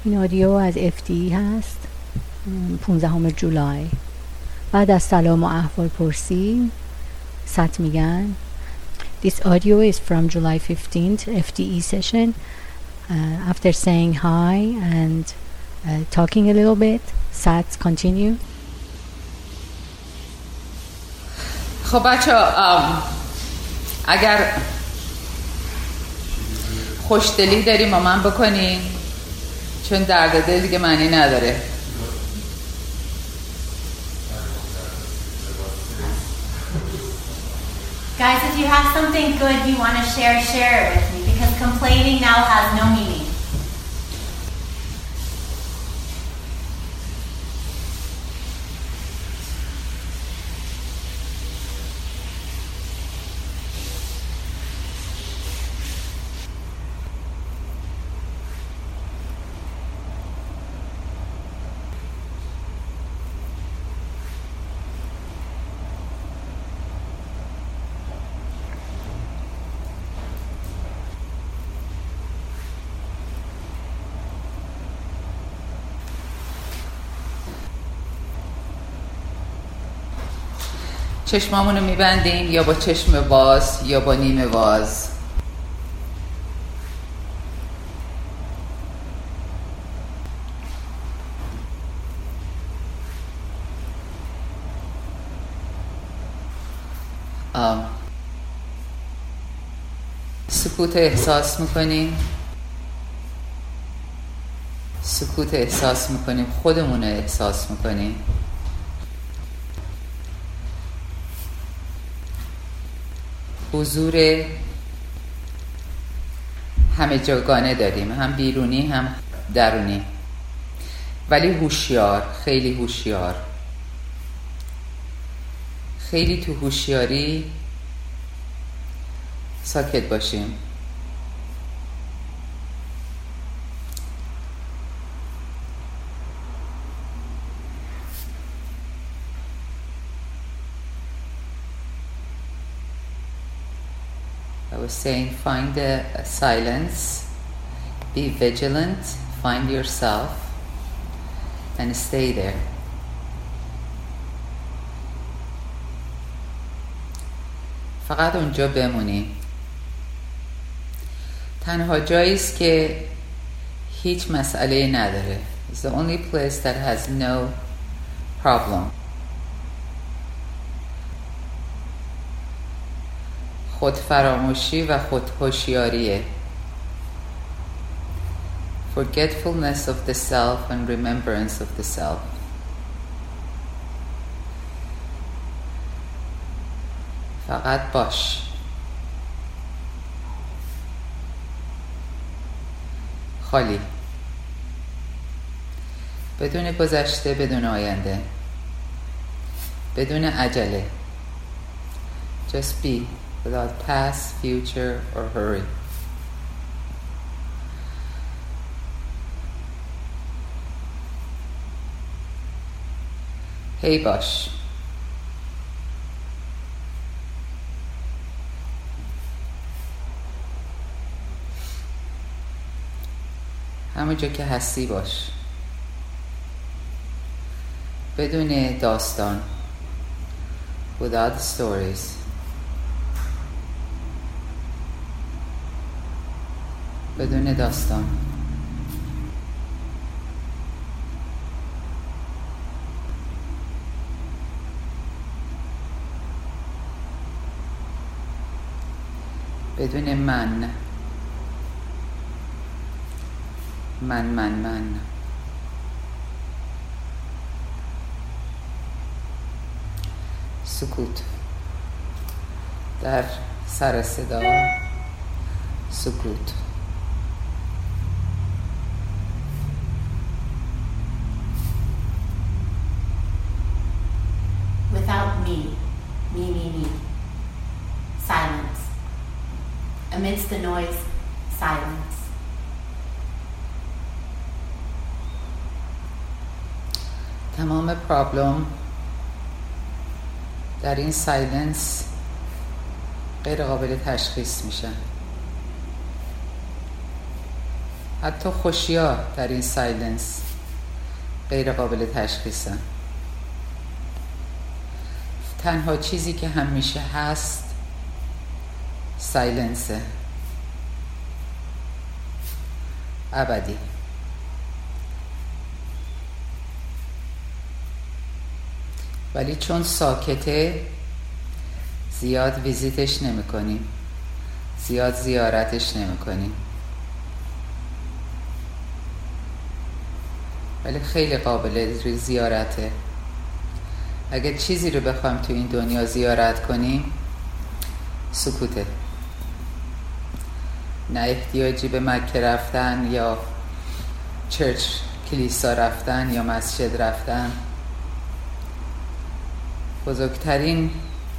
این آدیو از FTE هست، 15 جولای. بعد از سلام و احوال پرسی سات میگن This audio is from July 15th FTE session. After saying hi and talking a little bit, sats continue. خب بچه اگر خوشدلی داریم با من بکنین، چون درد دل دیگه معنی نداره. Guys, if you have something good you want to share it with me, because complaining now has no meaning. چشمامونو میبندیم یا با چشم باز یا با نیمه باز. سکوت احساس میکنیم، سکوت احساس میکنیم، خودمون احساس میکنیم. حضور همه جاگانه داریم، هم بیرونی هم درونی، ولی هوشیار، خیلی هوشیار. خیلی تو هوشیاری ساکت باشیم. I was saying, find a silence, be vigilant, find yourself, and stay there. فقط اونجا بمونی. تنها جایی است که هیچ مسئله نداره. It's the only place that has no problem. خود فراموشی و خود هوشیاریه. Forgetfulness of the self and remembrance of the self. فقط باش. خالی. بدون گذشته، بدون آینده. بدون عجله. Just be. Without past, future, or hurry. هی باش. همه جا که هستی باش. بدون داستان. Without stories. بدون داستان. بدون من. سکوت. در سر صدا سکوت. Without me. Silence. Amidst the noise, silence. تمام پرابلم در این سایلنس غیر قابل تشخیص میشن. حتی خوشی‌ها در این سایلنس غیر قابل تشخیصن. تنها چیزی که همیشه هست سایلنسه، ابدی. ولی چون ساکته زیاد ویزیتش نمی کنیم، زیاد زیارتش نمی کنیم، ولی خیلی قابل زیارته. اگر چیزی رو بخوایم تو این دنیا زیارت کنیم سکوته. نه احتیاجی به مکه رفتن یا چرچ کلیسا رفتن یا مسجد رفتن. بزرگترین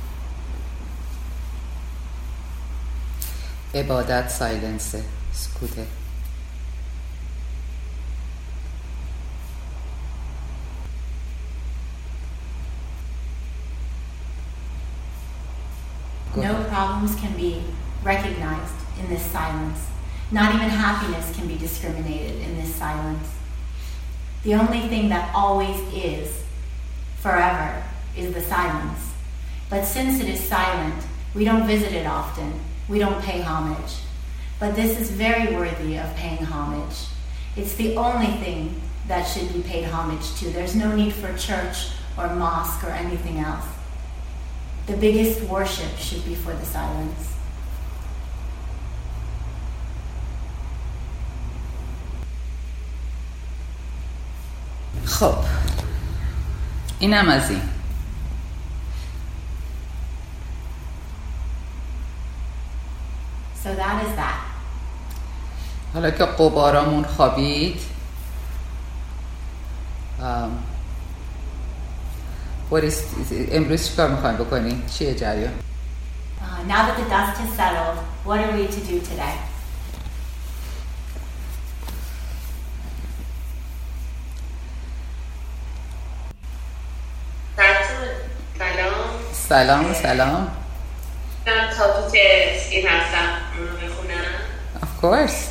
عبادت سایلنسه، سکوته. No problems can be recognized in this silence. Not even happiness can be discriminated in this silence. The only thing that always is, forever, is the silence. But since it is silent, we don't visit it often. We don't pay homage. But this is very worthy of paying homage. It's the only thing that should be paid homage to. There's no need for church or mosque or anything else. The biggest worship should be for the silence. خب اینم از این. So that is that. حالا که غبارامون خوابید، امروز چیکار میخوایم بکنیم؟ چیه جریان؟ Now that the dust has settled, what are we to do today? سلام. سلام. من تابوت این هستم بخونم. Of course.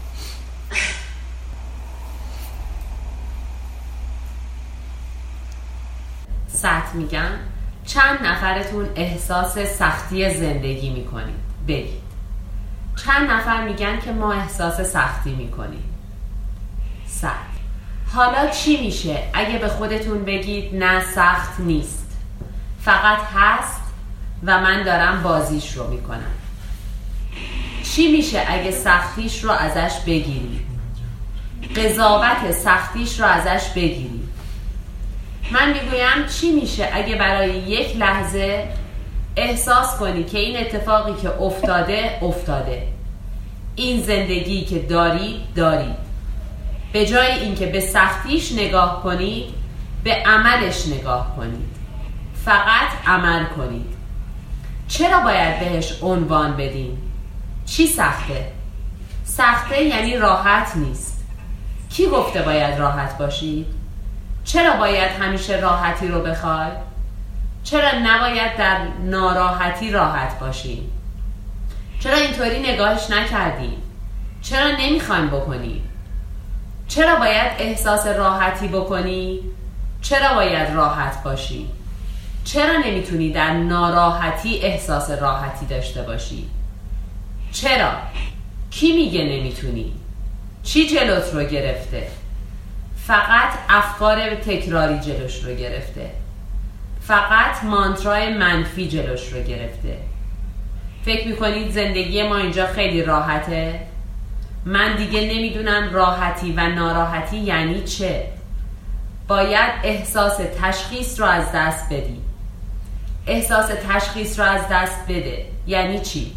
سطح میگن چند نفرتون احساس سختی زندگی میکنید؟ بگید. چند نفر میگن که ما احساس سختی میکنیم؟ سطح. حالا چی میشه اگه به خودتون بگید نه سخت نیست، فقط هست و من دارم بازیش رو میکنم؟ چی میشه اگه سختیش رو ازش بگیرید؟ قضاوت سختیش رو ازش بگیرید؟ من میگویم چی میشه اگه برای یک لحظه احساس کنی که این اتفاقی که افتاده، این زندگی که دارید، به جای اینکه به سختیش نگاه کنید به عملش نگاه کنید، فقط عمل کنید. چرا باید بهش عنوان بدیم؟ چی سخته؟ سخته یعنی راحت نیست. کی گفته باید راحت باشید؟ چرا باید همیشه راحتی رو بخوای؟ چرا نباید در ناراحتی راحت باشیم؟ چرا اینطوری نگاهش نکردیم؟ چرا نمیخوایم بکنیم؟ چرا باید احساس راحتی بکنی؟ چرا باید راحت باشی؟ چرا نمیتونی در ناراحتی احساس راحتی داشته باشی؟ چرا؟ کی میگه نمیتونی؟ چی جلوت رو گرفته؟ فقط افکار تکراری جلوش رو گرفته. فقط مانترای منفی جلوش رو گرفته. فکر میکنید زندگی ما اینجا خیلی راحته؟ من دیگه نمیدونم راحتی و ناراحتی یعنی چه. باید احساس تشخیص رو از دست بدی. احساس تشخیص رو از دست بده یعنی چی؟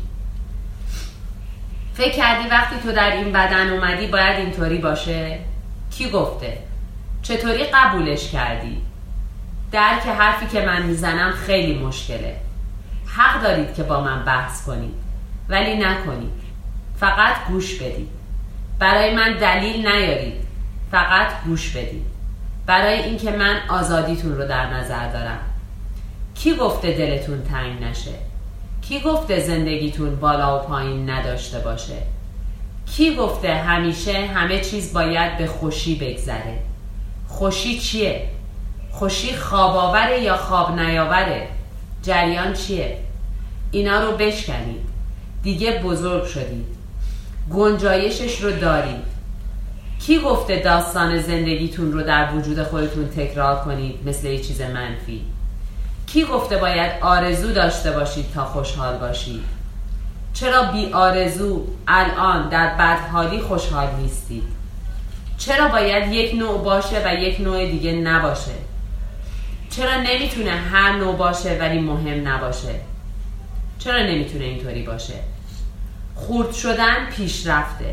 فکر کردی وقتی تو در این بدن اومدی باید اینطوری باشه؟ کی گفته؟ چطوری قبولش کردی؟ درک حرفی که من میزنم خیلی مشکله. حق دارید که با من بحث کنید ولی نکنید. فقط گوش بدید. برای من دلیل نیارید، فقط گوش بدید. برای اینکه من آزادیتون رو در نظر دارم. کی گفته دلتون تنگ نشه؟ کی گفته زندگیتون بالا و پایین نداشته باشه؟ کی گفته همیشه همه چیز باید به خوشی بگذره؟ خوشی چیه؟ خوشی خواب آوره یا خواب نیاوره؟ جریان چیه؟ اینا رو بشکنید. دیگه بزرگ شدید. گنجایشش رو دارید. کی گفته داستان زندگیتون رو در وجود خودتون تکرار کنید مثل یه چیز منفی؟ کی گفته باید آرزو داشته باشید تا خوشحال باشید؟ چرا بی آرزو الان در بدحالی خوشحال نیستید؟ چرا باید یک نوع باشه و یک نوع دیگه نباشه؟ چرا نمیتونه هر نوع باشه ولی مهم نباشه؟ چرا نمیتونه اینطوری باشه؟ خرد شدن پیشرفته.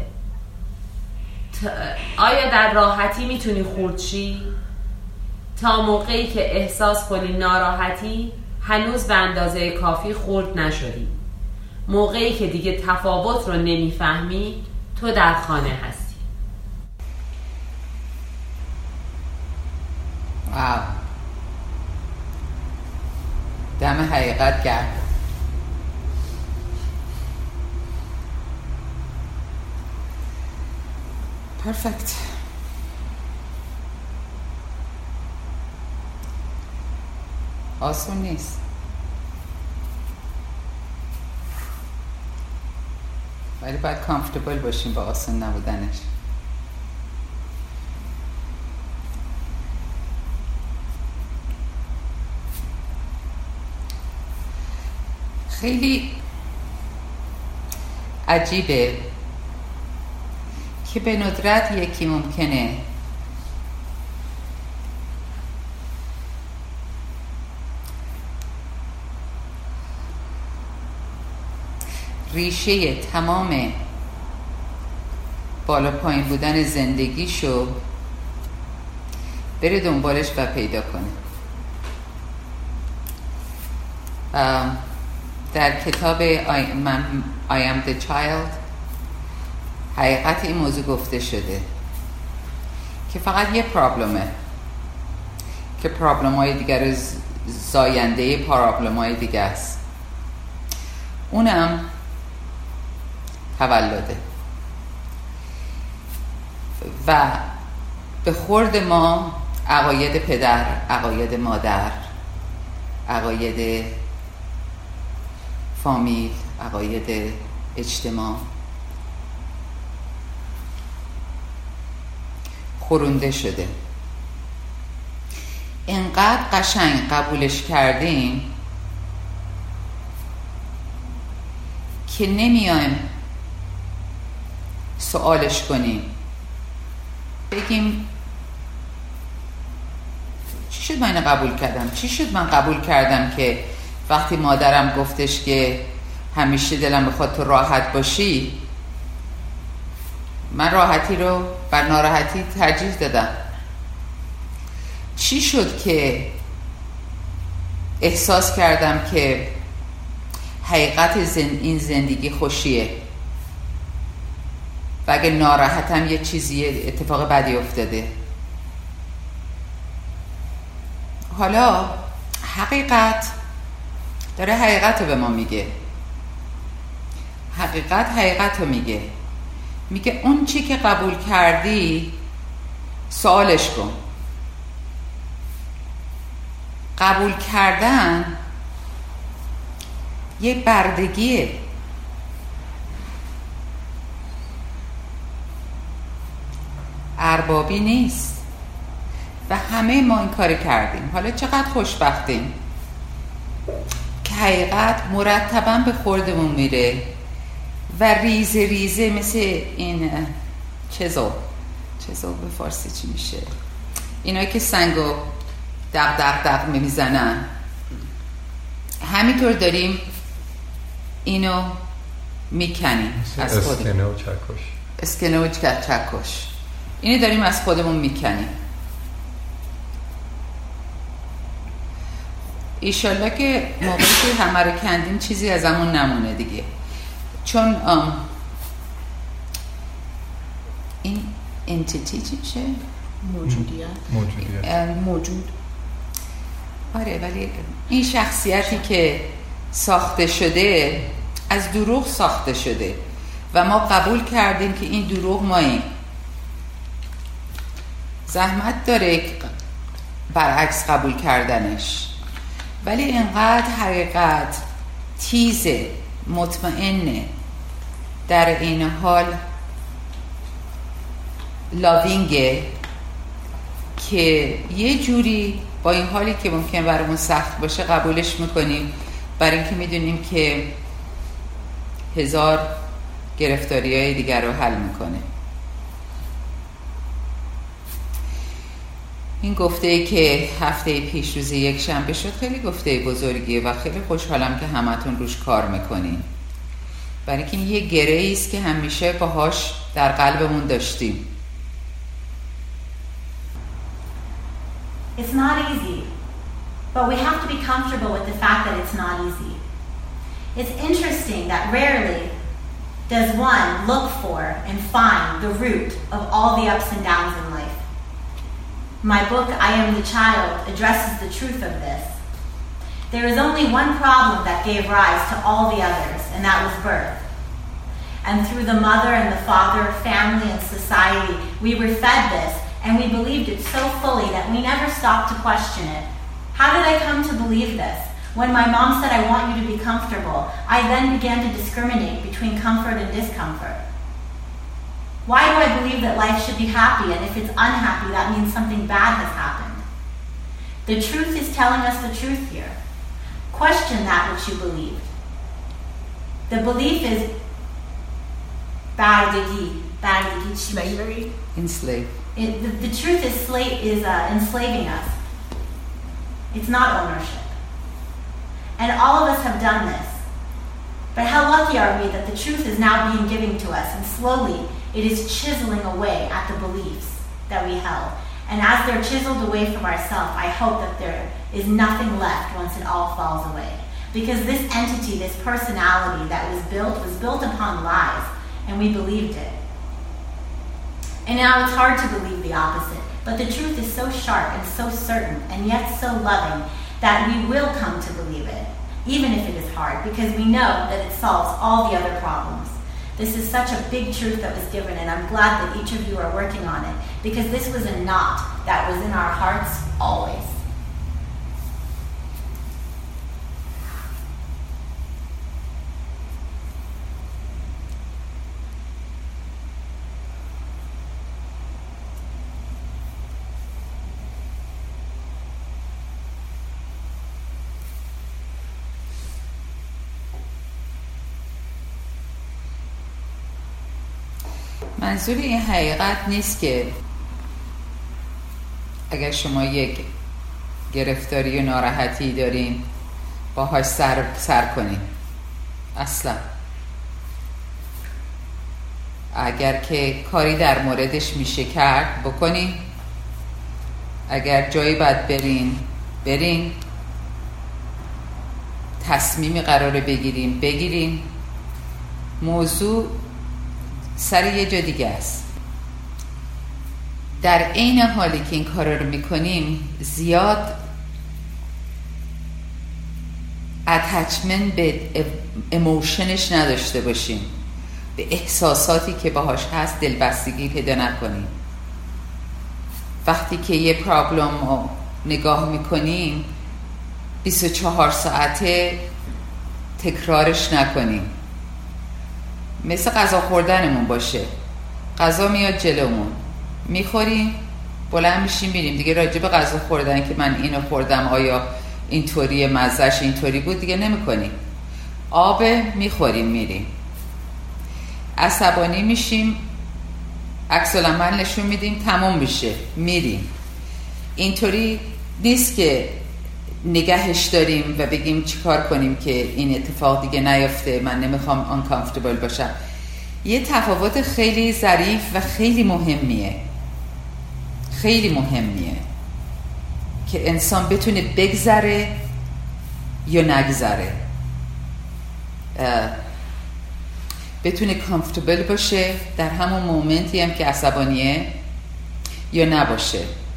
آیا در راحتی میتونی خرد شی؟ تا موقعی که احساس کنی ناراحتی هنوز به اندازه کافی خرد نشدی. موقعی که دیگه تفاوت رو نمیفهمی تو در خانه هستی. واو، دم حقیقت گرم. پرفکت. آسون نیست. ولی باید کامفتبل باشیم با آسون نبودنش. خیلی عجیبه که به ندرت یکی ممکنه ریشه تمام بالا پایین بودن زندگیشو بره دنبالش و پیدا کنه. در کتاب I am the child حقیقت این موضوع گفته شده که فقط یه پرابلمه که پرابلم های دیگر زاینده پرابلم های دیگه است، اونم تولده. و به خورد ما عقاید پدر، عقاید مادر، عقاید فامیل، عقاید اجتماع خورنده شده. اینقدر قشنگ قبولش کردیم که نمیایم سوالش کنیم، بگیم چی شد من اینو قبول کردم؟ چی شد من قبول کردم که وقتی مادرم گفتش که همیشه دلم بخواد تو راحت باشی، من راحتی رو بر ناراحتی ترجیح دادم؟ چی شد که احساس کردم که حقیقت این زندگی خوشیه و اگه ناراحتم یه چیزی اتفاق بدی افتاده؟ حالا حقیقت داره حقیقت رو به ما میگه. حقیقت رو میگه اون چی که قبول کردی سوالش کن. قبول کردن یه بردگیه. اربابی نیست و همه ما این کار کردیم. حالا چقدر خوشبختیم که حقیقت مرتباً به خوردمون میره و ریزه ریزه مثل این چزو به فارسی چی میشه؟ اینایی که سنگو دق میزنن، همینطور داریم اینو میکنیم از خودمون. اسکنه و چکش اینو داریم از خودمون میکنیم. ایشالله که موقعی که همه رو کندیم چیزی از همون نمونه دیگه، چون این انتیتی چی میشه؟ موجود. آره، ولی این شخصیتی که ساخته شده از دروغ ساخته شده و ما قبول کردیم که این دروغ ماییم. زحمت داره برعکس قبول کردنش، ولی اینقدر حقیقت تیزه، مطمئنه، در این حال لاوینگه که یه جوری با این حالی که ممکن برامون سخت باشه قبولش میکنیم، برای اینکه میدونیم که هزار گرفتاری‌های دیگر رو حل میکنه. این گفته‌ای که هفته پیش روز یک شنبه شد خیلی گفته بزرگیه و خیلی خوشحالم که همتون روش کار میکنین، برای اینکه این یه گره‌ای است که همیشه باهاش در قلبمون داشتیم. It's not easy, but we have to be comfortable with the fact that it's not easy. It's interesting that rarely does one look for and find the root of all the ups and downs in life. My book, I Am the Child, addresses the truth of this. There is only one problem that gave rise to all the others, and that was birth. And through the mother and the father, family and society, we were fed this, and we believed it so fully that we never stopped to question it. How did I come to believe this? When my mom said, I want you to be comfortable, I then began to discriminate between comfort and discomfort. Why do I believe that life should be happy, and if it's unhappy, that means something bad has happened? The truth is telling us the truth here. Question that which you believed. The belief is slavery. Enslave. The truth is enslaving us. It's not ownership. And all of us have done this. But how lucky are we that the truth is now being given to us, and slowly it is chiseling away at the beliefs that we held. And as they're chiseled away from ourselves, I hope that there is nothing left once it all falls away. Because this entity, this personality that was built upon lies, and we believed it. And now it's hard to believe the opposite, but the truth is so sharp and so certain and yet so loving that we will come to believe it, even if it is hard, because we know that it solves all the other problems. This is such a big truth that was given, and I'm glad that each of you are working on it, because this was a knot that was in our hearts always. منظور این حقیقت نیست که اگر شما یک گرفتاری و ناراحتی دارین باهاش سر کنین. اصلا اگر که کاری در موردش میشه کرد بکنین، اگر جایی باید برین، تصمیمی قراره بگیرین. موضوع سر یه جا دیگه است. در عین حالی که این کار رو میکنیم زیاد اتچمنت به ایموشنش نداشته باشیم، به احساساتی که باهاش هست دلبستگی پیدا نکنیم. وقتی که یه پرابلم رو نگاه میکنیم 24 ساعته تکرارش نکنیم. مثل غذا خوردنمون باشه، غذا میاد جلومون، میخوریم، بلند میشیم میریم دیگه. راجع به غذا خوردن که من اینو خوردم آیا اینطوری مزهش اینطوری بود دیگه نمیکنیم. آب میخوریم میریم. عصبانی میشیم، عکس العمل نشون میدیم، تموم میشه میریم. اینطوری نیست که نگهش داریم و بگیم چیکار کنیم که این اتفاق دیگه نیفته، من نمیخوام uncomfortable باشم. یه تفاوت خیلی ظریف و خیلی مهمیه که انسان بتونه بگذره یا نگذره، بتونه comfortable باشه در همون مومنتی هم که عصبانیه یا نباشه.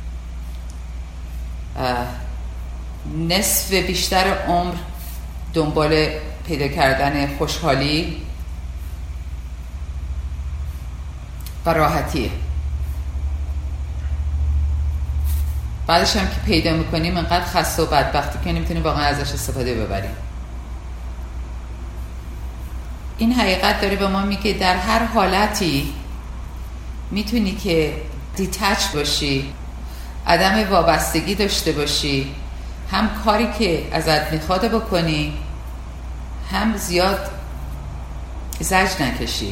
نصف بیشتر عمر دنبال پیدا کردن خوشحالی و راحتیه. بعدش هم که پیدا میکنیم انقدر خسته و بدبختی که نمیتونیم واقعا ازش استفاده ببریم. این حقیقت داره به ما میگه در هر حالتی میتونی که دیتچ باشی، عدم وابستگی داشته باشی، هم کاری که ازت میخواد بکنی، هم زیاد زجر نکشی.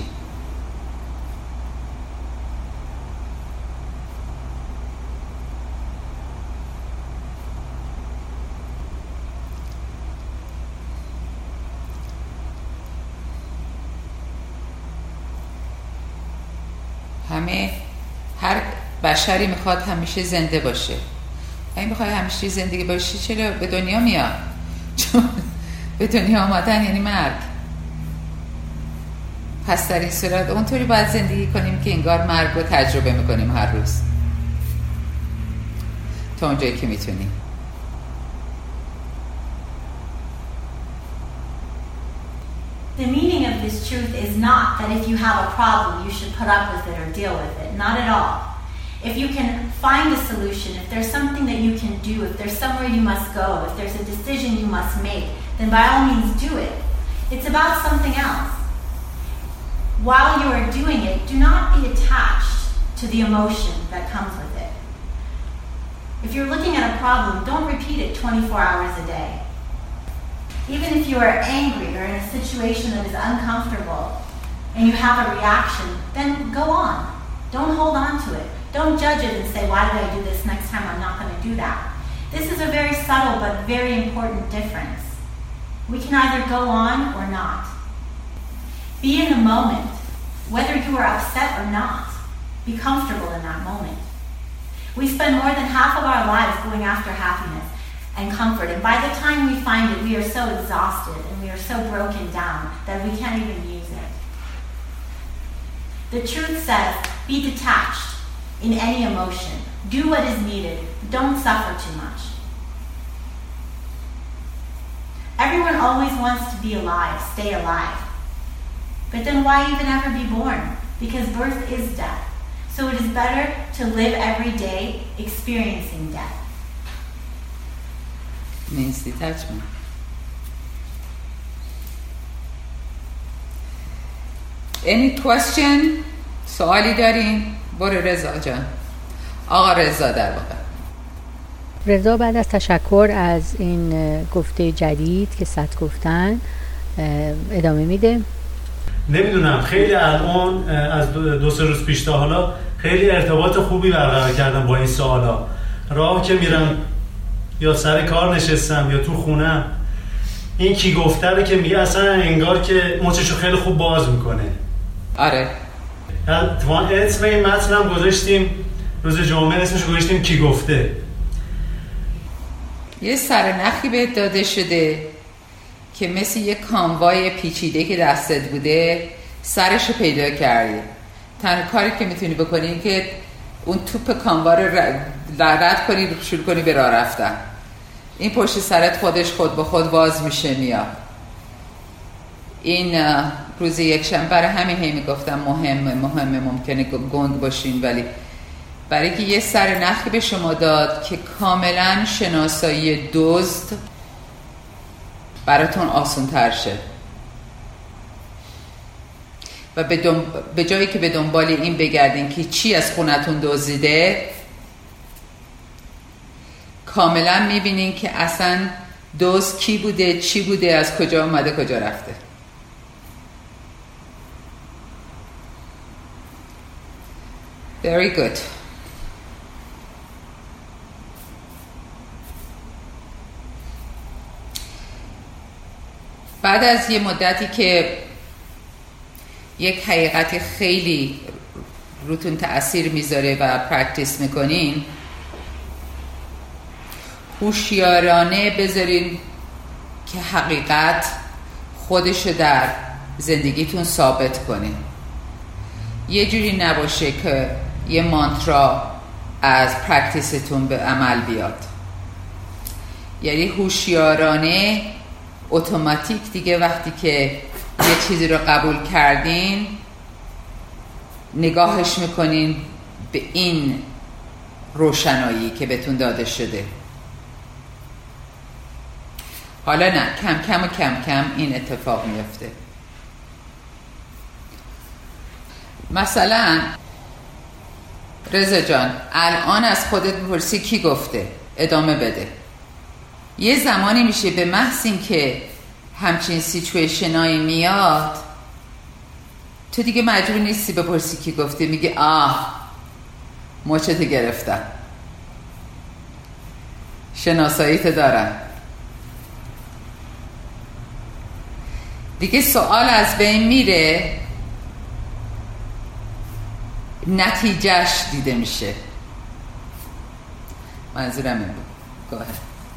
هر بشری میخواد همیشه زنده باشه. اگه میخوای همیشه زندگی باشی چرا به دنیا میاد؟ چون به دنیا آمدن یعنی مرگ. پس در این صورت اونطوری باید زندگی کنیم که انگار مرگ رو تجربه میکنیم هر روز تا اونجایی که میتونیم. The meaning of this truth is not that if you have a problem, you should put up with it or deal with it. Not at all. If you can find a solution, if there's something that you can do, if there's somewhere you must go, if there's a decision you must make, then by all means do it. It's about something else. While you are doing it, do not be attached to the emotion that comes with it. If you're looking at a problem, don't repeat it 24 hours a day. Even if you are angry or in a situation that is uncomfortable and you have a reaction, then go on. Don't hold on to it. Don't judge it and say, why did I do this? Next time I'm not going to do that. This is a very subtle but very important difference. We can either go on or not. Be in the moment, whether you are upset or not. Be comfortable in that moment. We spend more than half of our lives going after happiness and comfort, and by the time we find it, we are so exhausted and we are so broken down that we can't even use it. The truth says, be detached in any emotion. Do what is needed. Don't suffer too much. Everyone always wants to be alive, stay alive. But then why even ever be born? Because birth is death. So it is better to live every day experiencing death. Means detachment. Any question? سوالی دارین؟ برو رضا جان. آقا رضا در واقع. رضا بعد از تشکر از این گفته جدید که ست گفتن ادامه میده. نمیدونم خیلی الان از دو سه روز پیش تا حالا خیلی ارتباط خوبی برقرار کردم با این سوالا. راه که میرم یا سر کار نشستم یا تو خونم، این کی گفته رو که میگه اصلا انگار که مچشو خیلی خوب باز میکنه. آره. اسم این متن هم گذاشتیم روز جمعه، اسمشو گذاشتیم کی گفته. یه سرنخی بهت داده شده که مثل یه کاموای پیچیده که دستت بوده سرشو پیدا کردی. تنها کاری که میتونی بکنی این که اون توپ کاموا رو رد کنی، شروع کنی به راه رفتن. این پشت سرت خودش خود به خود باز میشه میاد. این روز یکشنبه برای همین هی میگفتم مهمه ممکنه گنگ باشین، ولی برای که یه سرنخی به شما داد که کاملا شناسایی دزد براتون آسان تر شه و به جایی که به دنبال این بگردین که چی از خونتون دزدیده، کاملا میبینین که اصلا دزد کی بوده، چی بوده، از کجا اومده، کجا رفته. Very good. بعد از یه مدتی که یک حقیقت خیلی روتون تأثیر میذاره و پرکتیس میکنین، هوشیارانه بذارین که حقیقت خودشو در زندگیتون ثابت کنین. یه جوری نباشه که یه مانترا از پرکتیستون به عمل بیاد. یعنی هوشیارانه اتوماتیک دیگه وقتی که یه چیزی رو قبول کردین نگاهش میکنین به این روشنایی که بهتون داده شده. حالا نه، کم کم این اتفاق میفته. مثلا رضا جان الان از خودت بپرسی کی گفته، ادامه بده. یه زمانی میشه به محض این که همچین سیچویشنایی میاد تو دیگه مجبور نیستی بپرسی کی گفته، میگه مچت گرفتم، شناساییت دارم. دیگه سوال از بین میره، نتیجهش دیده میشه. منظورم این بود. گوه.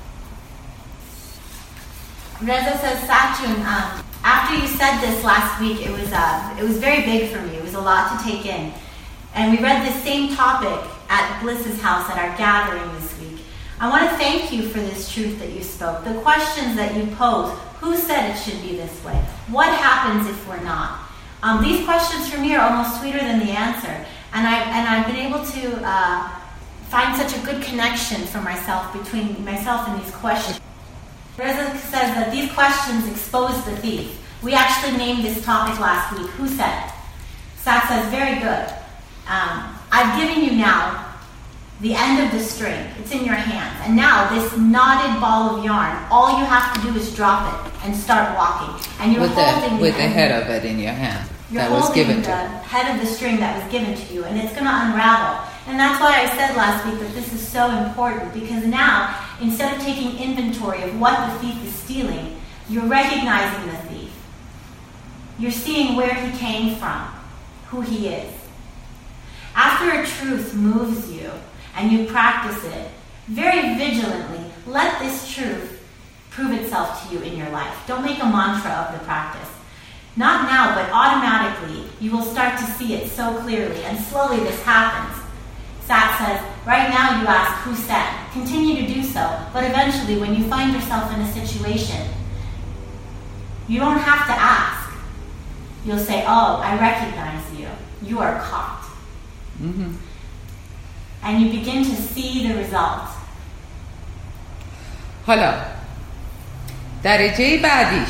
Reza says, Satchun, after you said this last week, it was very big for me. It was a lot to take in. And we read the same topic at Bliss's house at our gathering this week. I want to thank you for this truth that you spoke. The questions that you posed, who said it should be this way? What happens if we're not? These questions for me are almost sweeter than the answer. And I've been able to find such a good connection for myself between myself and these questions. Reza says that these questions expose the thief. We actually named this topic last week. Who said it? Sat says, very good. I've given you now the end of the string. It's in your hands. And now this knotted ball of yarn, all you have to do is drop it and start walking. And you're holding with the head of it in your hand. You're holding the head of the string that was given to you, and it's going to unravel. And that's why I said last week that this is so important, because now, instead of taking inventory of what the thief is stealing, you're recognizing the thief. You're seeing where he came from, who he is. After a truth moves you, and you practice it very vigilantly, let this truth prove itself to you in your life. Don't make a mantra of the practice. Not now, but automatically, you will start to see it so clearly, and slowly this happens. Sat says, right now you ask, who said? Continue to do so, but eventually when you find yourself in a situation, you don't have to ask. You'll say, oh, I recognize you. You are caught. Mm-hmm. And you begin to see the result. حالا درجه بعدیش،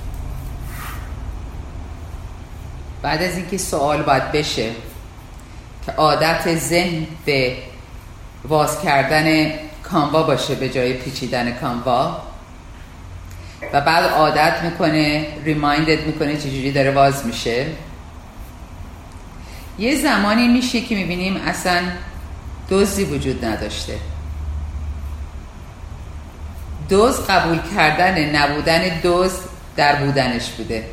بعد از اینکه سوال باید بشه که عادت ذهن به واز کردن کانوا باشه به جای پیچیدن کانوا، و بعد عادت میکنه، ریمایندت میکنه چجوری داره واز میشه. یه زمانی میشه که میبینیم اصلا دزدی وجود نداشته. دزد قبول کردن نبودن دزد در بودنش بوده.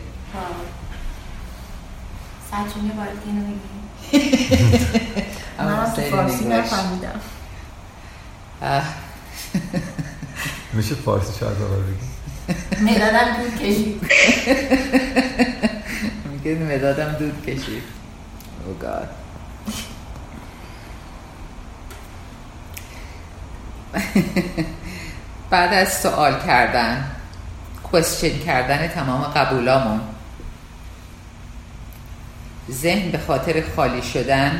سچون یه بار دیگه نمیگی؟ من تو فارسی نفهمیدم. میشه فارسی شاید بار بگی؟ مدادم دود کشید. میگه مدادم دود کشید. Oh God. بعد از سوال کردن، کوئسچن کردن تمام قبولامون، ذهن به خاطر خالی شدن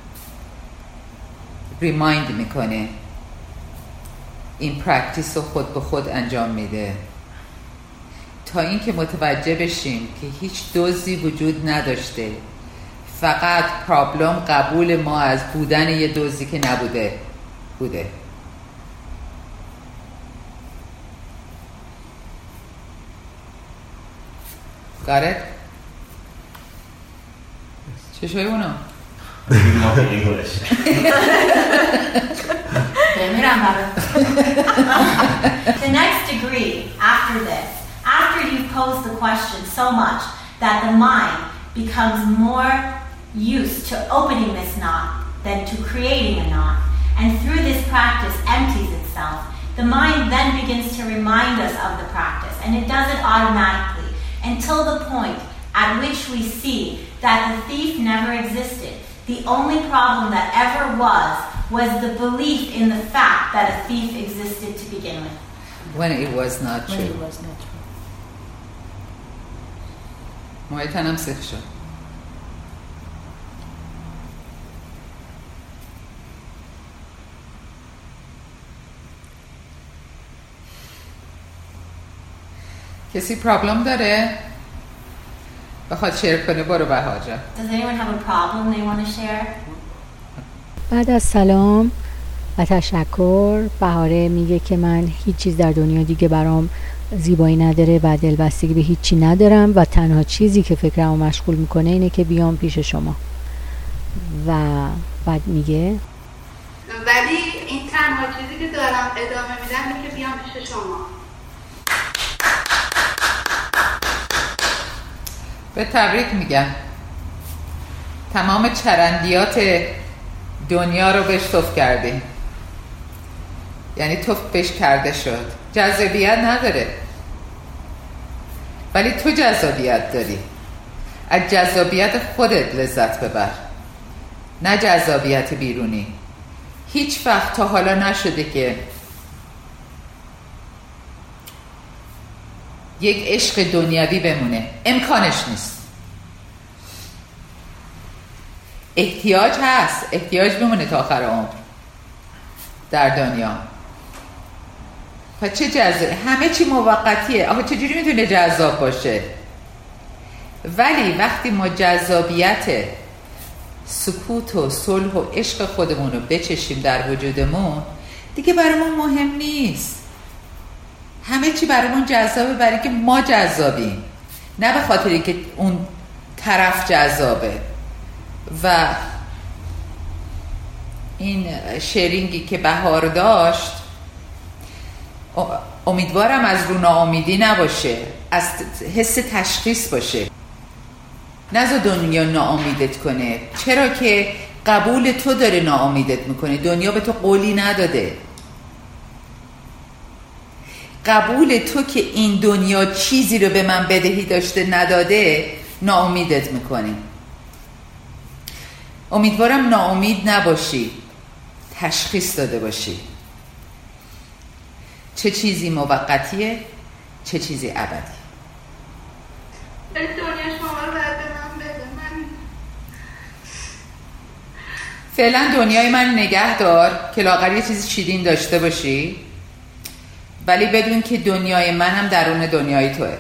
ریمایند میکنه، این پرکتیس رو خود به خود انجام میده تا اینکه متوجه بشیم که هیچ دزدی وجود نداشته، فقط پرابلم قبول ما از بودن یه دزدی که نبوده بوده. Got it? چشوی اونا؟ The next degree after this, after you've posed the question so much that the mind becomes more used to opening this knot than to creating a knot, and through this practice empties itself, the mind then begins to remind us of the practice, and it does it automatically until the point at which we see that the thief never existed. The only problem that ever was the belief in the fact that a thief existed to begin with. When it was not true. When it was not true. مایتنم سخ شد. کسی پرابلم داره؟ بخواد شیر کنه برو بهار جان. Does anyone have a problem they want to share? بعد از سلام و تشکر، بهاره میگه که من هیچ چیز در دنیا دیگه برام زیبایی نداره و دلبستگی به هیچی ندارم و تنها چیزی که فکرمو مشغول میکنه اینه که بیام پیش شما. و بعد میگه ولی این تنها چیزی که دارم ادامه میدم اینه که بیام پیش شما. به تبریک میگم. تمام چرندیات دنیا رو بهش توف کردی، یعنی توف بهش کرده شد. جذابیت نداره ولی تو جذابیت داری. از جذابیت خودت لذت ببر، نه جذابیت بیرونی. هیچ وقت تا حالا نشده که یک عشق دنیوی بمونه، امکانش نیست. احتیاج هست، احتیاج بمونه تا آخر عمر در دنیا. پس چه جذاب؟ همه چی موقتیه. آخه چجوری میتونه جذاب باشه؟ ولی وقتی ما جذابیت سکوت و صلح و عشق خودمون رو بچشیم در وجودمون، دیگه برامون مهم نیست. همه چی برامون جذابه برای که ما جذابیم، نه به خاطری که اون طرف جذابه. و این شیرینگی که بهار داشت، امیدوارم از رو ناامیدی نباشه، از حس تشخیص باشه. نذار دنیا ناامیدت کنه، چرا که قبول تو داره ناامیدت میکنه. دنیا به تو قولی نداده. قبول تو که این دنیا چیزی رو به من بدهی داشته نداده ناامیدت میکنه. امیدوارم ناامید نباشی، تشخیص داده باشی چه چیزی موقتیه، چه چیزی ابدی. دنیا شما رو باید به من بده. من فعلا دنیای من نگه دار که لااقل یه چیزی شیرین داشته باشی، ولی بدون که دنیای من هم درون دنیای توه.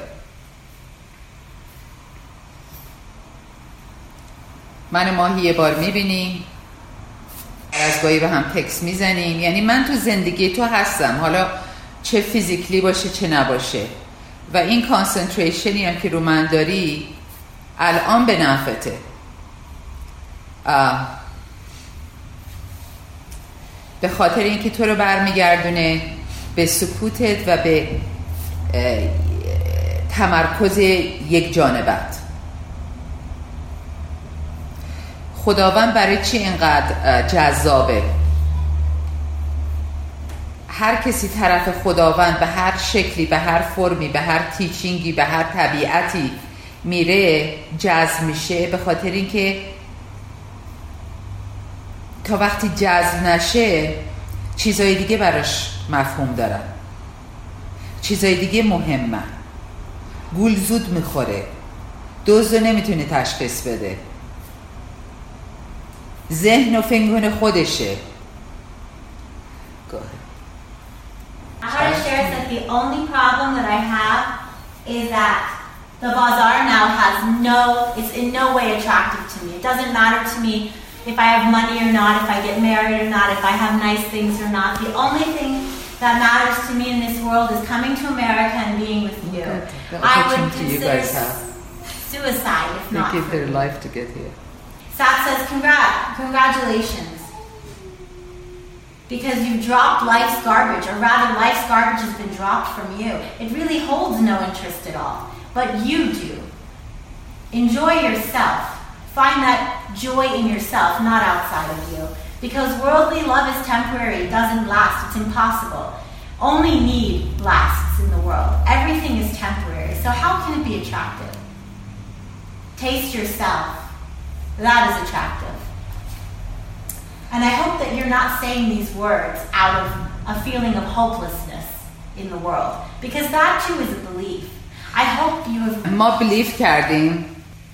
من ماهی یه بار میبینیم، از گاهی به هم تکس میزنیم. یعنی من تو زندگی تو هستم، حالا چه فیزیکلی باشه چه نباشه. و این کانسنتریشنی هم که رو من داری الان به نفعته. به خاطر اینکه تو رو برمیگردونه به سکوتت و به تمرکز یک جانبت. خداوند برای چی اینقدر جذابه؟ هر کسی طرف خداوند به هر شکلی، به هر فرمی، به هر تیچینگی، به هر طبیعتی میره جذب میشه، به خاطر اینکه تا وقتی جذب نشه چیزای دیگه براش مفهوم دارن، چیزای دیگه مهمه. گول زود میخوره، دزد نمیتونه تشخیص بده، ذهن و فنگون خودشه. I want to share that the only problem that I have is that the bazaar now it's in no way attractive to me. It doesn't matter to me if I have money or not, if I get married or not, if I have nice things or not. The only thing that matters to me in this world is coming to America and being with you. I would consider suicide if not. They give their life to get here. Sat says, congratulations. Because you've dropped life's garbage, or rather life's garbage has been dropped from you. It really holds no interest at all, but you do. Enjoy yourself. Find that joy in yourself, not outside of you. Because worldly love is temporary, it doesn't last, it's impossible. Only need lasts in the world. Everything is temporary, so how can it be attractive? Taste yourself. That is attractive. And I hope that you're not saying these words out of a feeling of hopelessness in the world. Because that too is a belief. I hope you have... ما believe کردیم.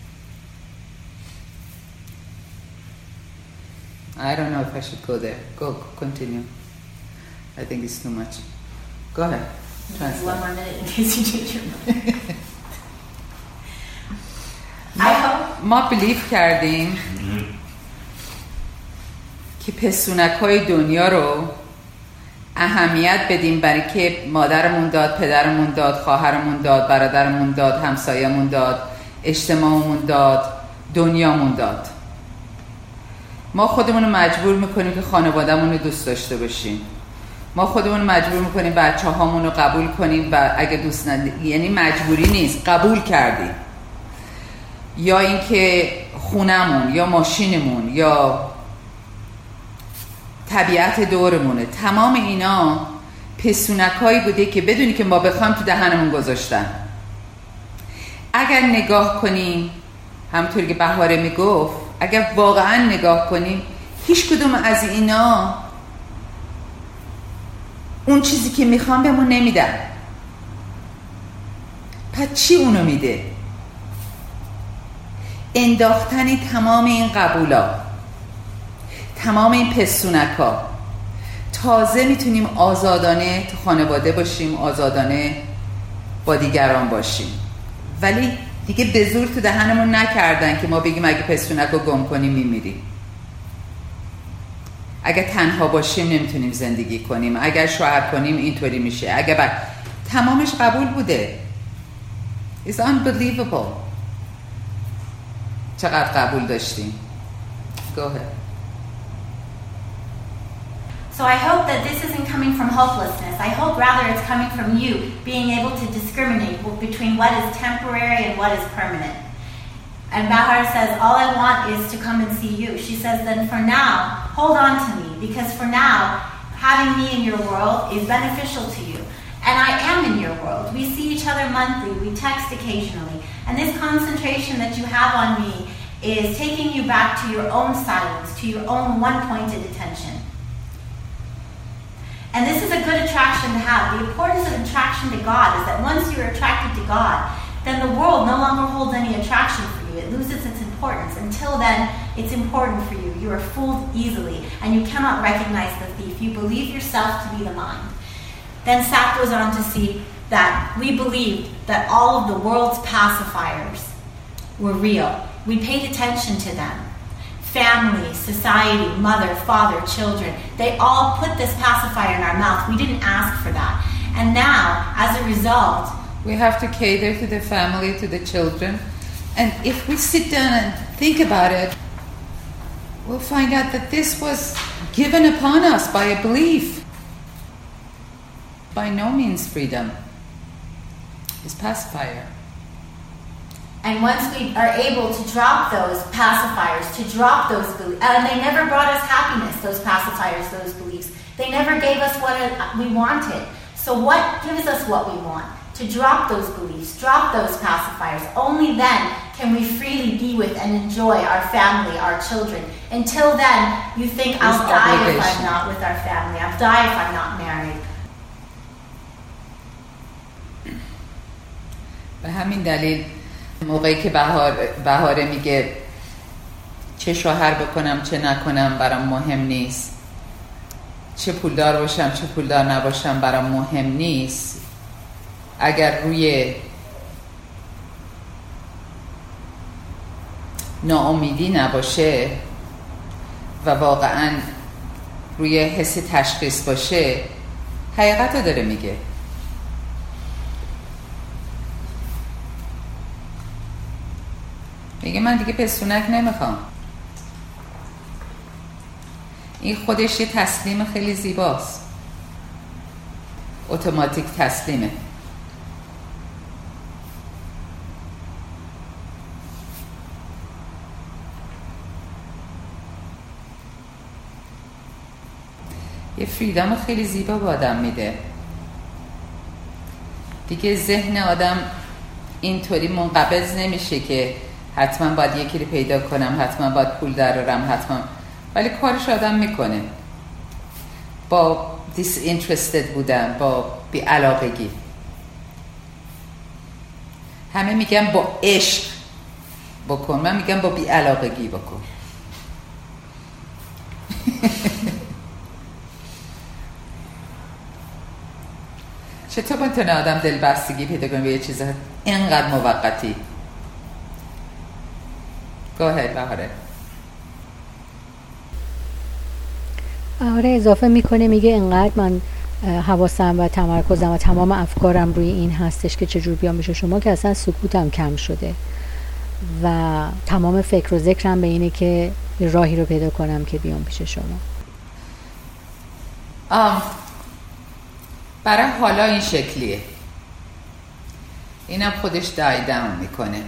I don't know if I should go there. Go, continue. I think it's too much. Go ahead. Maybe one more minute in case you change your mind. I hope. ما بلیف کردیم که پسونک‌های دنیا رو اهمیت بدیم برای که مادرمون داد، پدرمون داد، خواهرمون داد، برادرمون داد، همسایه‌مون داد، اجتماعمون داد، دنیامون داد. ما خودمون رو مجبور میکنیم که خانواده‌مون رو دوست داشته باشیم. ما خودمون رو مجبور میکنیم بچه‌هامون رو قبول کنیم و اگه دوست یعنی مجبوری نیست، قبول کردیم. یا اینکه خونمون یا ماشینمون یا طبیعت دورمونه، تمام اینا پسونکایی بوده که بدونی که ما بخوام تو دهنمون گذاشتن. اگر نگاه کنیم همونطوری که بهاره میگفت، اگر واقعا نگاه کنیم هیچ کدوم از اینا اون چیزی که میخوام بهمون نمیدن. پس چی اونو میده؟ انداختن تمام این قبولا، تمام این پسونکا. تازه میتونیم آزادانه تو خانواده باشیم، آزادانه با دیگران باشیم. ولی دیگه به زور تو دهنمون نکردن که ما بگیم اگه پسونک رو گم کنیم میمیریم، اگه تنها باشیم نمیتونیم زندگی کنیم، اگر شوهر کنیم اینطوری میشه، اگه تمامش قبول بوده. It's unbelievable. چقدر قبول داشتیم. Go ahead. So I hope that this isn't coming from hopelessness. I hope rather it's coming from you being able to discriminate between what is temporary and what is permanent. And Bahar says, all I want is to come and see you. She says, then for now, hold on to me, because for now, having me in your world is beneficial to you. And I am in your world. We see each other monthly, we text occasionally. And this concentration that you have on me is taking you back to your own silence, to your own one-pointed attention. And this is a good attraction to have. The importance of attraction to God is that once you're attracted to God, then the world no longer holds any attraction for you. It loses its importance. Until then, it's important for you. You are fooled easily, and you cannot recognize the thief. You believe yourself to be the mind. Then Sat goes on to see that we believed that all of the world's pacifiers were real. We paid attention to them. Family, society, mother, father, children, they all put this pacifier in our mouth. We didn't ask for that. And now, as a result, we have to cater to the family, to the children. And if we sit down and think about it, we'll find out that this was given upon us by a belief. By no means freedom. It's pacifier. And once we are able to drop those pacifiers, to drop those beliefs, and they never brought us happiness, those pacifiers, those beliefs. They never gave us what we wanted. So what gives us what we want? To drop those beliefs, drop those pacifiers. Only then can we freely be with and enjoy our family, our children. Until then, you think, I'll die if I'm not with our family. I'll die if I'm not married. به همین دلیل موقعی که بهاره میگه چه شوهر بکنم چه نکنم برام مهم نیست، چه پولدار باشم چه پولدار نباشم برام مهم نیست، اگر روی ناامیدی نباشه و واقعا روی حس تشخیص باشه، حقیقت رو داره میگه. میگه من دیگه پسونک نمیخوام. این خودش یه تسلیم خیلی زیباست، اتوماتیک تسلیمه. یه فریدم خیلی زیبا به آدم میده. دیگه ذهن آدم اینطوری منقبض نمیشه که حتما باید یکی رو پیدا کنم، حتما باید پول درارم، حتما، ولی کارش آدم میکنه با disinterested بودن، با بی‌علاقگی. همه میگن با عشق بکن، من میگم با بی‌علاقگی بکن. چطور میتونه آدم دلبستگی پیدا کنه به یه چیز اینقدر موقتی؟ گاهه بهاره. بهاره اضافه میکنه، میگه اینقدر من حواسم و تمرکزم و تمام افکارم روی این هستش که چجور بیام پیش شما که اصلا سکوتم کم شده و تمام فکر و ذکرم به اینه که راهی رو پیدا کنم که بیام پیش شما. برای حالا این شکلیه، اینم خودش دای داون میکنه.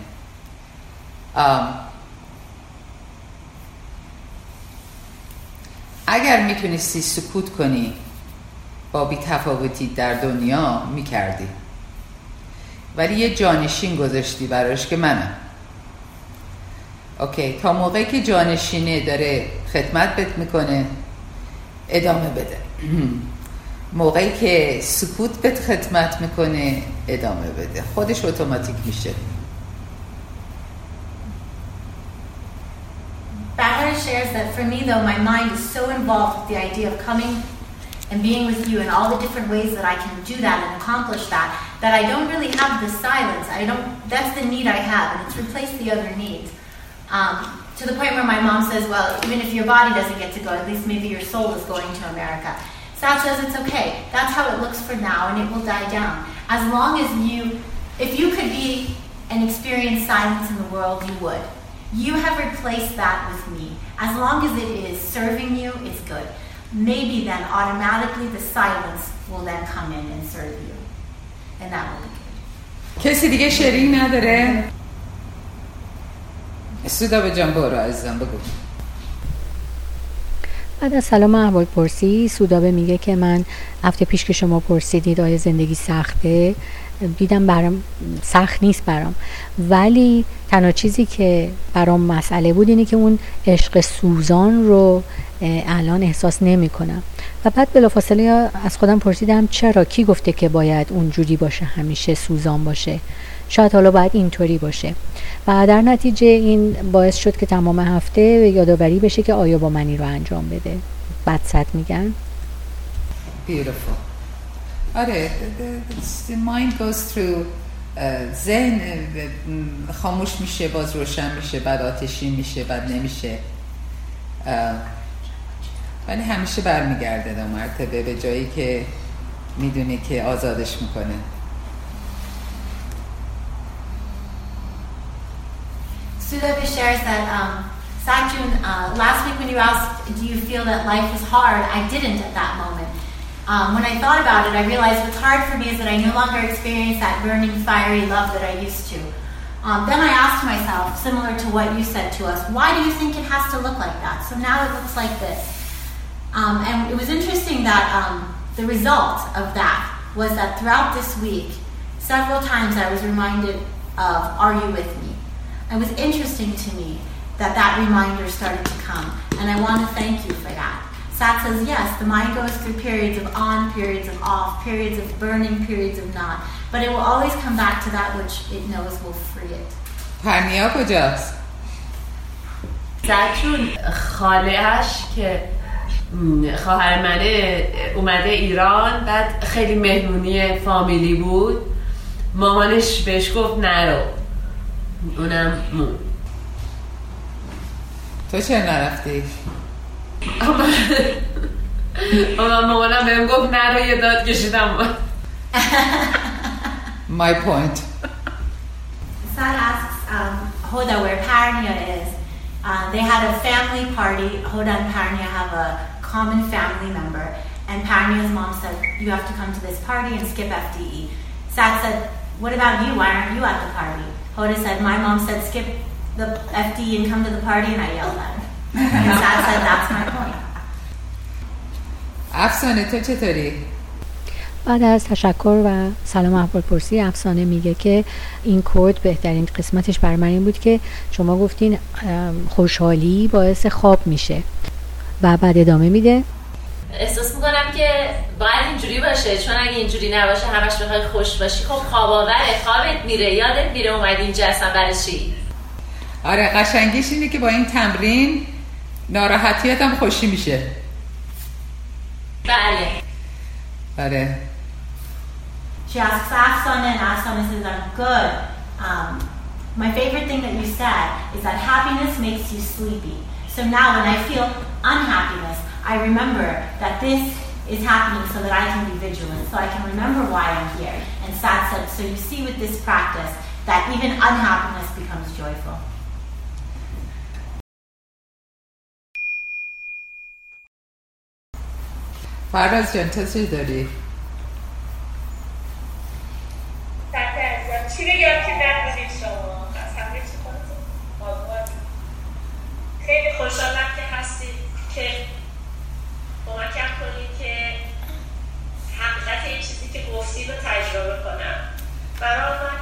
اگر میتونستی سکوت کنی با بی‌تفاوتی در دنیا میکردی، ولی یه جانشین گذاشتی براش که منم. اوکی، تا موقعی که جانشینه داره خدمت بهت میکنه ادامه بده. موقعی که سکوت بهت خدمت میکنه ادامه بده، خودش اتوماتیک میشه. Bahara shares that for me though, my mind is so involved with the idea of coming and being with you in all the different ways that I can do that and accomplish that, that I don't really have the silence. That's the need I have, and it's replaced the other needs. To the point where my mom says, well, even if your body doesn't get to go, at least maybe your soul is going to America. Sat says it's okay. That's how it looks for now, and it will die down. As long as if you could be and experience silence in the world, you would. You have replaced that with me. As long as it is serving you, it's good. Maybe then automatically the silence will then come in and serve you. And that will be good. کسی دیگه شریک نداره؟ سودا جان برو عزیزم بگو. بعد از سلام احوال پرسی، سودابه میگه که من هفته پیش که شما پرسیدید آیا زندگی سخته، دیدم برام سخت نیست برام، ولی تنها چیزی که برام مسئله بود اینه که اون عشق سوزان رو الان احساس نمی کنم. و بعد بلافاصله از خودم پرسیدم چرا، کی گفته که باید اونجوری باشه، همیشه سوزان باشه، شاید حالا باید اینطوری باشه. و در نتیجه این باعث شد که تمام هفته یادآوری بشه که آیا با منی رو انجام بده. بعد صد میگن Beautiful. آره the mind goes through ذهن خاموش میشه، باز روشن میشه، بعد آتشی میشه، بعد نمیشه، ولی همیشه برمیگرده در مرتبه به جایی که میدونی که آزادش میکنه. Sudhavi shares that Satchun, last week when you asked, do you feel that life is hard? I didn't at that moment. When I thought about it, I realized what's hard for me is that I no longer experience that burning, fiery love that I used to. Then I asked myself, similar to what you said to us, why do you think it has to look like that? So now it looks like this. And it was interesting that the result of that was that throughout this week, several times I was reminded of, are you with me? It was interesting to me that that reminder started to come, and I want to thank you for that. Sat says, yes, the mind goes through periods of on, periods of off, periods of burning, periods of not, but it will always come back to that which it knows will free it. پرنیا کجاست؟ ساتچون خاله‌اش که خواهر منه اومده ایران، بعد خیلی مهمونی فامیلی بود، مامانش بهش گفت نرو، اونم مون. تو چرا نرفتی؟ مامانم بهم گفت نرو، یه داد کشیدم. My point. Sad asks Hoda where Parnya is. They had a family party. Hoda and Parnya have a common family member, and Parnya's mom said, you have to come to this party and skip FDE. Sad said, what about you? Why aren't you at the party? Hoda said, my mom said skip the FDE and come to the party, and I yelled at her. And Sad said, that's my point. افسانه تو چطوری؟ بعد از تشکر و سلام احوال پرسی، افسانه میگه که این کد بهترین قسمتش بر من این بود که شما گفتین خوشحالی باعث خواب میشه و بعد ادامه میده احساس میکنم که باید اینجوری باشه، چون اگه اینجوری نباشه همش بخوای خوش باشی خب خواب آوره، خوابت میره، یادت میره اومدی اینجا اصلا برای چی. آره قشنگیش اینه که با این تمرین ناراحتیت هم خوشی میشه. بله. آره She asks Afsana, and Afsana says, I'm good. My favorite thing that you said is that happiness makes you sleepy. So now when I feel unhappiness, I remember that this is happening so that I can be vigilant, so I can remember why I'm here. And Sat said, so you see with this practice that even unhappiness becomes joyful. فراز جان تو چی داری؟ چی بگم که نبودید شما از همه چی خودتون آبادید. خیلی خوشحالم که هستید که کمکم کنید که حقیقت این چیزی که گفتید رو تجربه کنم. برای من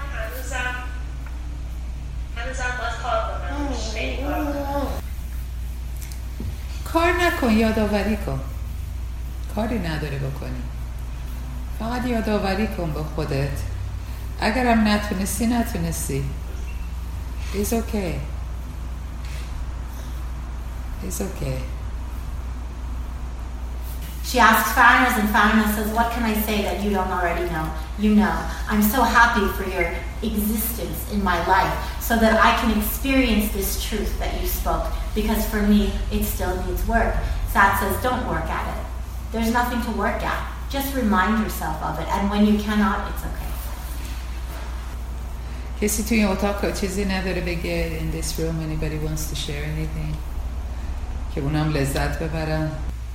هنوزم باید کار کنم. خیلی کار کنم. کار نکن، یادآوری کن. کاری نداری بکنی، فقط یادآوری کن به خودت. اگرم نتونستی It's okay. It's okay. She asks Farnaz, and Farnaz says, what can I say that you don't already know? You know. I'm so happy for your existence in my life so that I can experience this truth that you spoke, because for me, it still needs work. Sat says, don't work at it. There's nothing to work at. Just remind yourself of it, and when you cannot, it's okay. کسی توی اتاق چیزی نداره بگه in this room anybody wants to share anything که اونم لذت ببرن.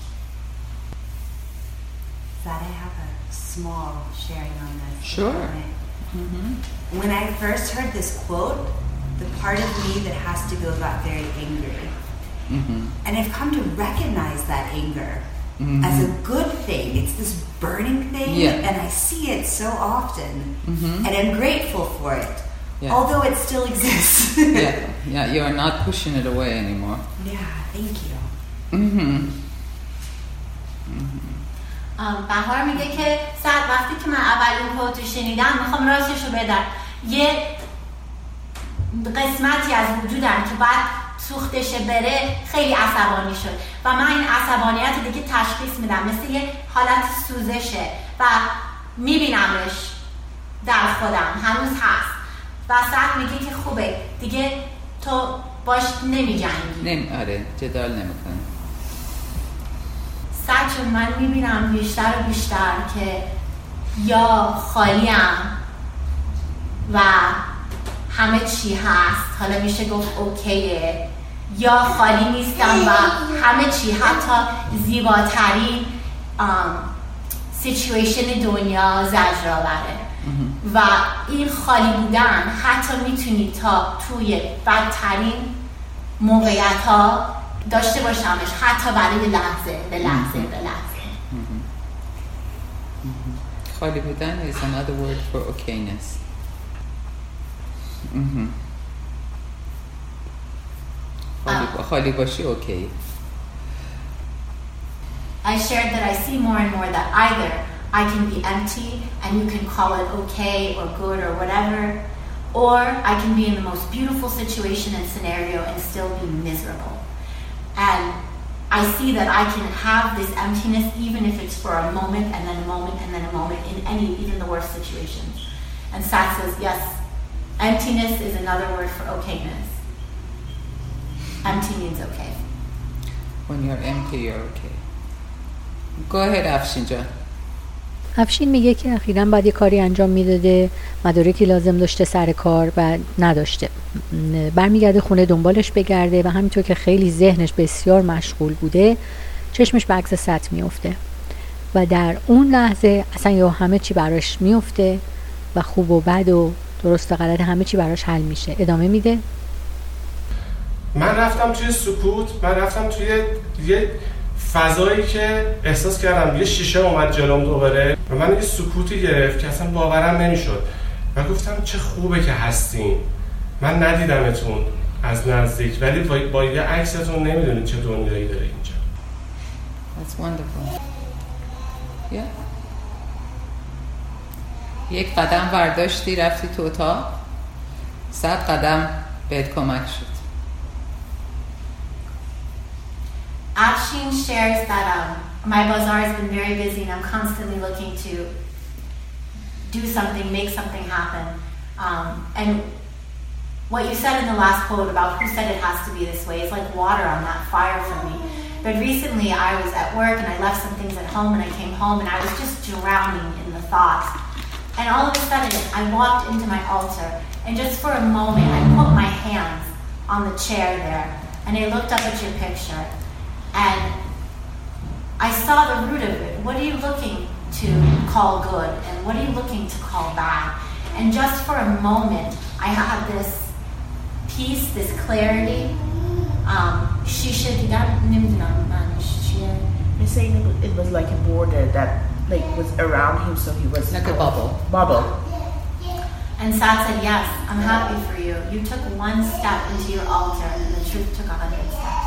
That I have a small sharing on this. Sure. Mm-hmm. When I first heard this quote, the part of me that has to go got very angry. Mm-hmm. And I've come to recognize that anger as a good thing. It's this burning thing, and I see it so often, and I'm grateful for it, although it still exists. Yeah, you are not pushing it away anymore. Yeah, thank you. بهار میگه که ساعت وقتی که من اولین کوتو شنیدم میخوام راستشو بدم، یه قسمتی از وجودم که بعد سوختش بره خیلی عصبانی شد و من این عصبانیت دیگه تشخیص میدم مثل یه حالت سوزشه و میبینمش در خودم هنوز هست و ساعت میگه که خوبه دیگه تو باش نمیجنگی. آره جدال نمیکنی. ساعت چون من میبینم بیشتر و بیشتر که یا خالیم و همه چی هست، حالا میشه گفت اوکیه، یا خالی نیستم و همه چی حتی زیباترین سیچویشن دنیا زجرآوره و این خالی بودن حتی میتونی تا توی بدترین موقعیت ها داشته باشمش، حتی برای لحظه به لحظه به لحظه. خالی بودن is another word for okayness. خالی باشی اوکی. I shared that I see more and more that either I can be empty and you can call it okay or good or whatever, or I can be in the most beautiful situation and scenario and still be miserable. And I see that I can have this emptiness even if it's for a moment and then a moment and then a moment in any, even the worst situations. And Sat says, yes, emptiness is another word for okayness. Empty means okay. When you're empty, you're okay. Go ahead, افشین جان. افشین میگه که اخیراً بعد یه کاری انجام میداده، مدارکی لازم داشته سر کار و نداشته، برمیگرده خونه دنبالش بگرده و همینطور که خیلی ذهنش بسیار مشغول بوده چشمش به عکس سط میفته و در اون لحظه اصلا یا همه چی براش میفته و خوب و بد و درست و غلط همه چی براش حل میشه. ادامه میده. من رفتم توی سکوت، من رفتم توی یه فضایی که احساس کردم یه شیشه اومد جلوم دوباره و من یه سکوتی گرفت که اصلا باورم نمیشد و گفتم چه خوبه که هستین، من ندیدمتون از نزدیک ولی با یه عکستون نمیدونید چه دنیایی داره اینجا. That's wonderful. Yeah. یک قدم برداشتی رفتی تو اتاق، 100 قدم بهت کمک شد. Afshin shares that my bazaar has been very busy and I'm constantly looking to do something, make something happen. And what you said in the last quote about who said it has to be this way is like water on that fire for me. But recently I was at work and I left some things at home and I came home and I was just drowning in the thoughts. And all of a sudden I walked into my altar and just for a moment I put my hands on the chair there and I looked up at your picture and I saw the root of it. What are you looking to call good and what are you looking to call bad? And just for a moment I had this peace, this clarity. You're saying it was like a border that like was around him, so he was like a bubble. And Sad said, yes, I'm happy for you. You took one step into your altar and the truth took 100 steps.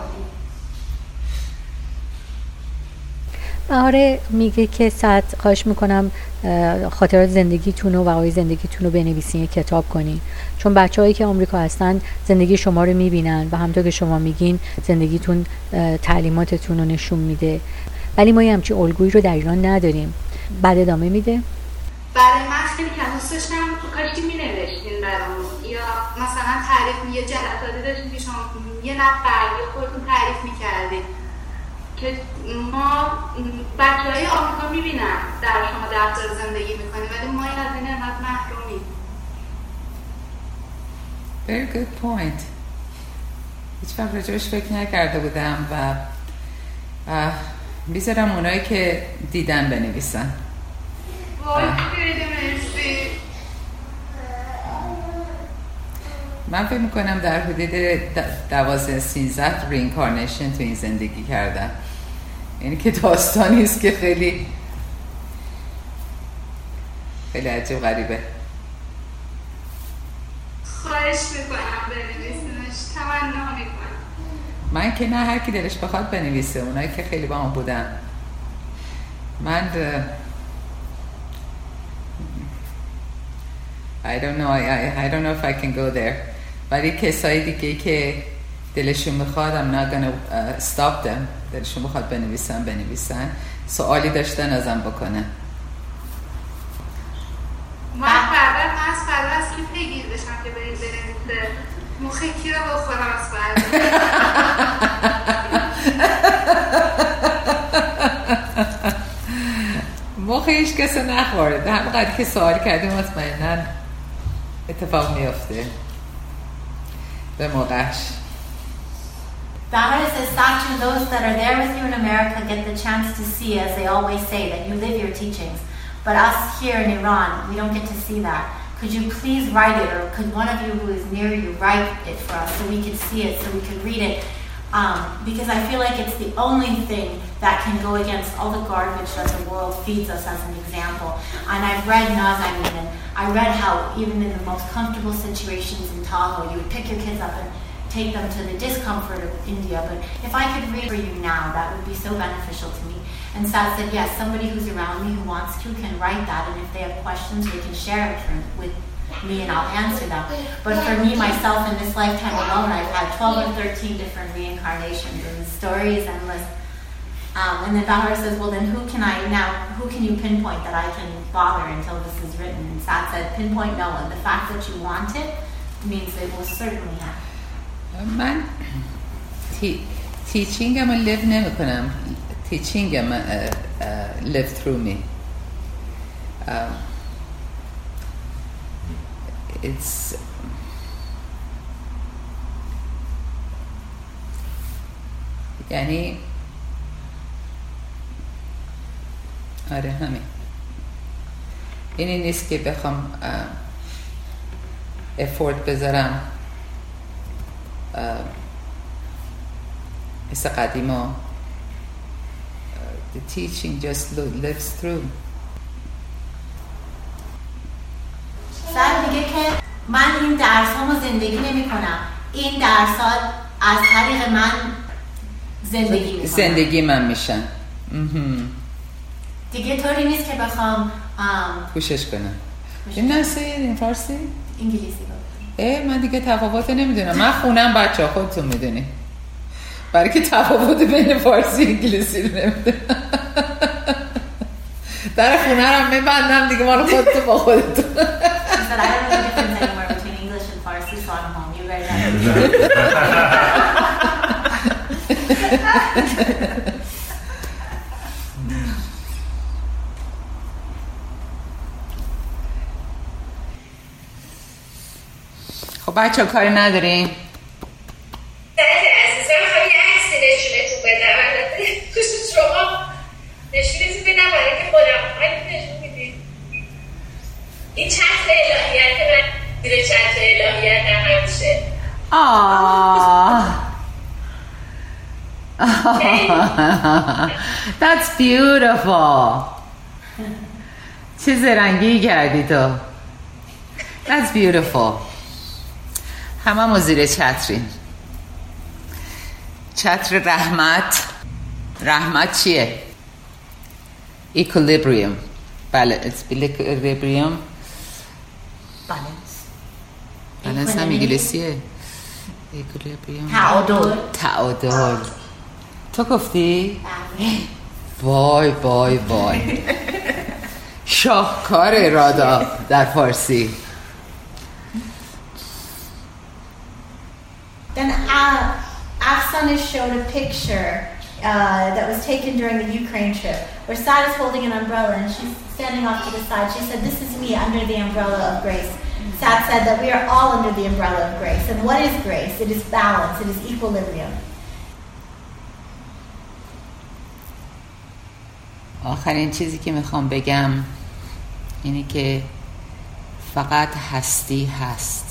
آره میگه که سعد خواهش میکنم خاطرات زندگیتون و وقایع زندگیتون رو بنویسین، کتاب کنین، چون بچه‌هایی که آمریکا هستن زندگی شما رو میبینن و همونطور که شما میگین زندگیتون تعلیماتتون رو نشون میده، ولی ما یه همچین الگویی رو در ایران نداریم. بعد ادامه میده برای من خیلی که دوست داشتم کاشکی مینوشتین برامون یا مثلا تعریف یه جلساتی داشتیم که شما یه نفر یا خودتون تعریف میکردین که ما بچه‌های آمریکا میبینن در شما دفتر زندگی میکنیم ولی ما از این نعمت محرومیم. Very good point. هیچ وقت راجعش فکر نکرده بودم و میذارم اونایی که دیدن بنویسن. وای خیلی مرسی. من فکر میکنم در حدود 12-13 رینکارنیشن تو این زندگی کردم. یعنی که داستانی است که خیلی عجیب غریبه. خواهش میکنم بنویسینش، تمنا میکنم. من که نه، هر کی دلش بخواد بنویسه. اونایی که خیلی با من بودن، من I don't know if I can go there. ولی کسایی دیگه که دلشون میخواد I'm not gonna stop them. دلشون میخواد بنویسن. سوالی داشتن ازم بکنن. من فردا از کی پیگیر بشم که برید بنویسه؟ مخ کی رو بخورم از فردا؟ مخ هیچ کسی نخورده. همینقدر که سوال کردیم مطمئناً اتفاق میفته به موقعش. Bahar says, Sachu, those that are there with you in America get the chance to see, as they always say, that you live your teachings. But us here in Iran, we don't get to see that. Could you please write it, or could one of you who is near you write it for us so we could see it, so we could read it? Because I feel like it's the only thing that can go against all the garbage that the world feeds us as an example. And I've read Nazanin, and I read how even in the most comfortable situations in Tahoe, you would pick your kids up and take them to the discomfort of India. But if I could read for you now, that would be so beneficial to me. And Sad said, yes, somebody who's around me who wants to can write that, and if they have questions, they can share it with me and I'll answer them. But for me, myself, in this lifetime alone, I've had 12 or 13 different reincarnations, and the story is endless. And then Bahar says, well, then who can you pinpoint that I can bother until this is written? And Sad said, pinpoint no one. The fact that you want it means it will certainly happen. من teaching رو live نمی کنم. Teaching live through me. It's یعنی آره همین. اینی نیست که بخوام افورت بذارم مثل قدیما. The teaching just lives through. سر میگه که من این درسامو زندگی نمی کنم، این درسات از طریق من زندگی می کنم. زندگی من میشن. دیگه طوری نیست که بخوام پوشش کنم. این نسه این فارسی؟ انگلیسی بود. من دیگه تفاوت نمیدونم. من خونم بچه ها، خودتون میدونی، برای که تفاوت بین فارسی و انگلیسی رو نمیدونم. در خونه رو میبندم دیگه، مال خودتو با خودتون. But I don't know the difference anymore between English and Farsi, so I'm home. You very much. خب بچه ها کاری نداریم؟ نه عزیزم میخوام یه عکسی نشونتون بدم. شما نشونتون بدم برای که خودم نشون میدید. این چتر الهیت من زیر چتر الهیت همیشه. That's beautiful. چه زرنگی کردی تو. That's beautiful. همه ما زیر چتریم. چتر رحمت. رحمت چیه؟ Equilibrium. Equilibrium. Balance هم انگلیسیه. Equilibrium. تعادل. تو گفتی؟ وای وای وای. شاهکار رادا در فارسی. Then Afsana showed a picture that was taken during the Ukraine trip, where Sad is holding an umbrella and she's standing off to the side. She said, "This is me under the umbrella of grace." Sad said that we are all under the umbrella of grace. And what is grace? It is balance. It is equilibrium. آخرین چیزی که میخوام بگم اینه که فقط هستی هست.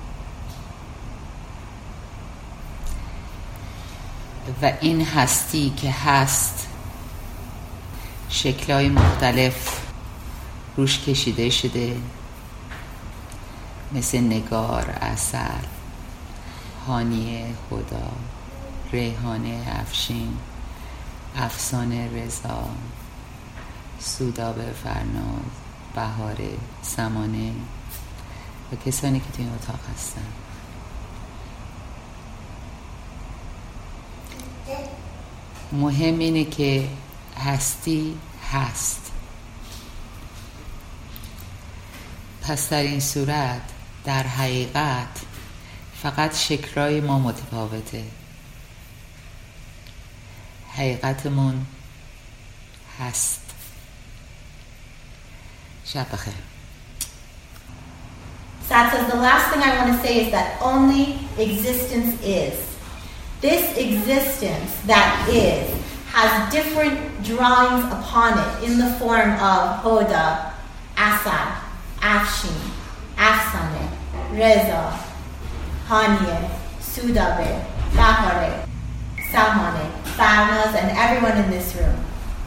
و این هستی که هست شکل‌های مختلف روش کشیده شده، مثل نگار، عسل، هانیه خدا، ریحانه افشین، افسانه رضا، سودابه فرناز، بهاره، سمانه و کسانی که توی این اتاق هستن. مهم اینه که هستی هست. پس در این صورت در حقیقت فقط شکل‌های ما متفاوته. حقیقتمون هست. شب بخیر. Sad says the last thing I want to say is that only existence is. This existence that is has different drawings upon it in the form of Hoda, Asad, Afshin, Afsane, Reza, Haniye, Sudabe, Bahare, Samane, Farnaz, and everyone in this room.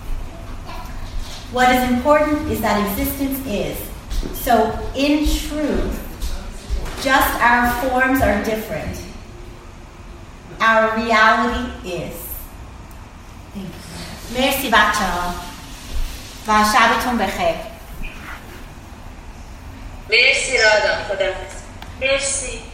What is important is that existence is. So in truth, just our forms are different. Our reality is. مرسی بچه ها و شبتون بخیر. مرسی رادا، خداحافظ. مرسی.